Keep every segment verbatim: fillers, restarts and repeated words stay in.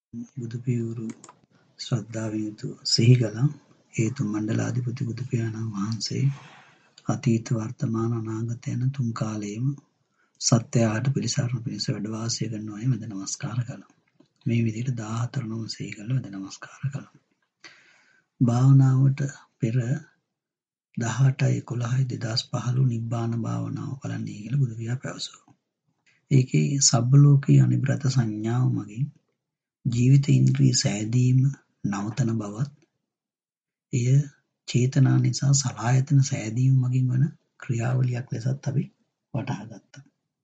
බුදුපියවරු ශ්‍රද්ධාවෙන් යුතු සිහිගලා හේතු මණ්ඩලාධිපති බුදුපියාණන් වහන්සේ අතීත වර්තමාන අනාගත යන තුන් කාලයේම සත්‍යයට පිළිසරණ පිණිස වැඩ වාසය කරනවා වැඳ නමස්කාර කළා. මේ විදිහට දාහතර නම සිහිගලා වැඳ නමස්කාර කළා. භාවනාවට පෙර දහඅටයි එකොළහයි දෙදහස් පහළොව නිබ්බාන භාවනාව බලන්නේ කියලා බුදුපියා පැවසුවා. ඒකේ සබ්බලෝකීය අනිබ්‍රත සංඥාව මගින් ජීවිත ඉන්ද්‍රිය සෑදීම නවතන බවත් එය චේතනා නිසා සලආයතන සෑදීම මගින් වන ක්‍රියාවලියක් ලෙසත් අපි වටහා ගත්තා.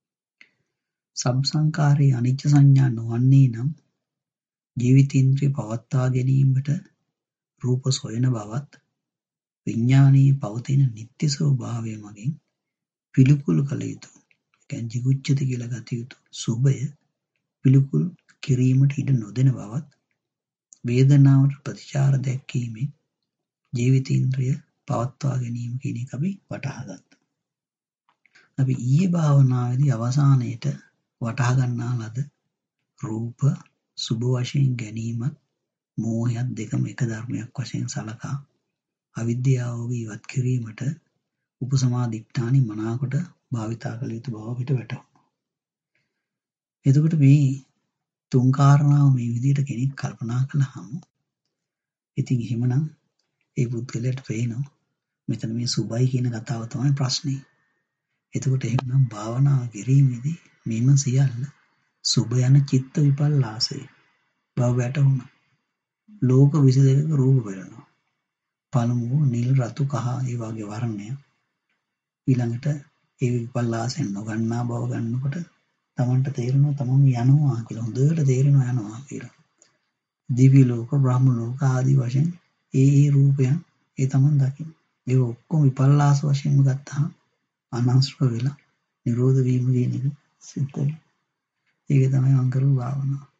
සබ් සංකාරයේ අනිච්ච සංඥා නොවන්නේ නම් ජීවිත ඉන්ද්‍රිය පවත්වා ගැනීමට රූප සොයන බවත් විඥානීය පවතින නිත්‍ය ස්වභාවය මගින් පිළිකුල් කළ යුතු කියන්නේ jigucchati කියලා ගත යුතු සුභය පිළිකුල් කිරීමට ඉඩ නොදෙන බවත් වේදනාවට ප්‍රතිචාර දැක්වීමෙන් ජීවිත ඉන්ද්‍රිය පවත්වා ගැනීම කියන එක අපි වටහා ගත්තා. අපි ඊයේ භාවනාවේදී අවසානයේට වටහා ගන්නා ලද රූප සුභ වශයෙන් ගැනීමත් මෝහයත් දෙකම එක ධර්මයක් වශයෙන් සලකා අවිද්‍යාව ඉවත් කිරීමට උපසමාදිට්ඨානි මනාකොට භාවිතා කළ යුතු බව අපිට වැටහුණා. එතකොට මේ තුන් කාරණාව මේ විදිහට කෙනෙක් කල්පනා කළාම ඉතින් එහෙමනම් ඒ පුද්ගලයාට පේනවා මෙතන මේ සුභයි කියන කතාව තමයි ප්‍රශ්නේ. එතකොට එහෙමනම් භාවනාව කිරීමේදී මේම සියල්ල සුභ යන චිත්ත විපල්ලාසය බව වැටහුණා. ලෝක විසි දෙකක රූප බලනවා. පළමුව නිල් රතු කහ ඒ වගේ වර්ණය. ඊළඟට ඒ විපල්ලාසෙන් නොගන්නා බව ගන්නකොට තමන්ට තේරෙනවා තමන් යනවා කියලා. හොඳට තේරෙනවා යනවා කියලා. දිව්‍ය ලෝක බ්‍රහ්ම ලෝක ආදී වශයෙන් ඒ ඒ රූපයන් ඒ තමන් දකින්න. ඒ ඔක්කොම විපල්ලාස වශයෙන්ම ගත්තාම අනාශ්‍රව වෙලා නිරෝධ වීම කියන එක සිද්ධ වෙනවා. ඒක තමයි මම කරු භාවනාව.